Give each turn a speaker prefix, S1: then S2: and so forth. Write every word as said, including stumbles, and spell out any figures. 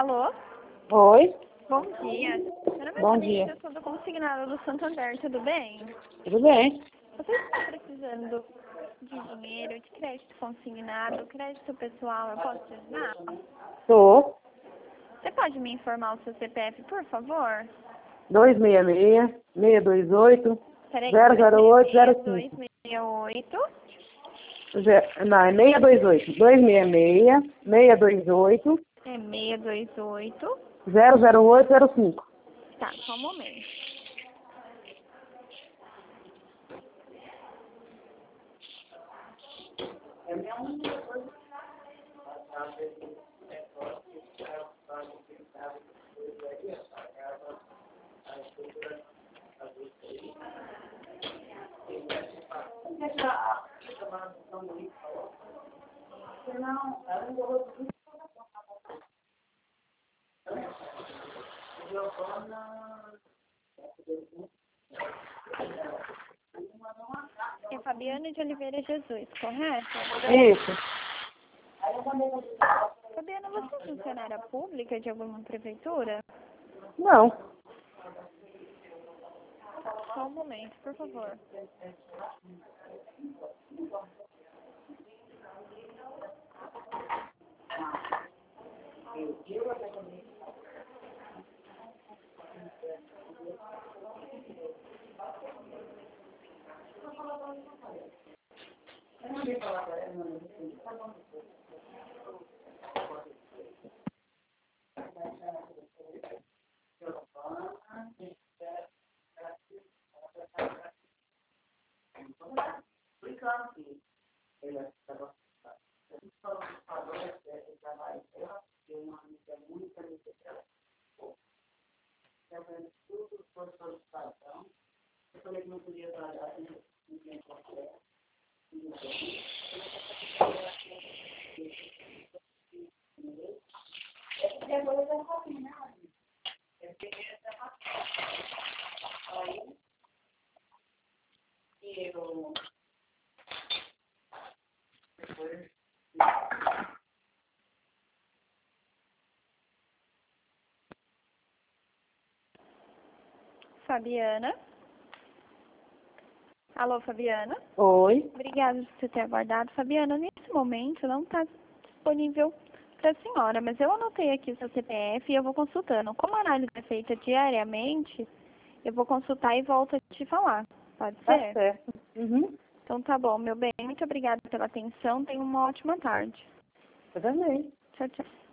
S1: Alô?
S2: Oi,
S1: Bom dia. Meu nome é
S2: bom
S1: Vanessa,
S2: dia.
S1: eu sou do consignado do Santander, tudo bem?
S2: Tudo bem?
S1: Você está precisando de dinheiro, de crédito consignado, crédito pessoal, eu posso te ajudar?
S2: Tô.
S1: Você pode me informar o seu C P F, por favor?
S2: dois seis seis, seis dois oito,
S1: Peraí,
S2: zero zero oito zero
S1: dois
S2: cinco.
S1: seis seis oito.
S2: Ze- Não, é seis dois oito. dois seis seis, seis dois oito,
S1: É seis dois oito.
S2: zero zero oito zero cinco.
S1: Tá, só um momento. É Fabiana de Oliveira Jesus, correto?
S2: Isso.
S1: Fabiana, você é funcionária pública de alguma prefeitura?
S2: Não.
S1: Só um momento, por favor. Fabiana? Alô, Fabiana?
S2: Oi.
S1: Obrigada por você ter aguardado. Fabiana, nesse momento não está disponível para a senhora, mas eu anotei aqui o seu C P F e eu vou consultando. Como a análise é feita diariamente, eu vou consultar e volto a te falar. Pode
S2: Tá
S1: ser?
S2: certo. Uhum.
S1: Então tá bom, meu bem. Muito obrigada pela atenção. Tenha uma ótima tarde.
S2: Eu também.
S1: Tchau, tchau.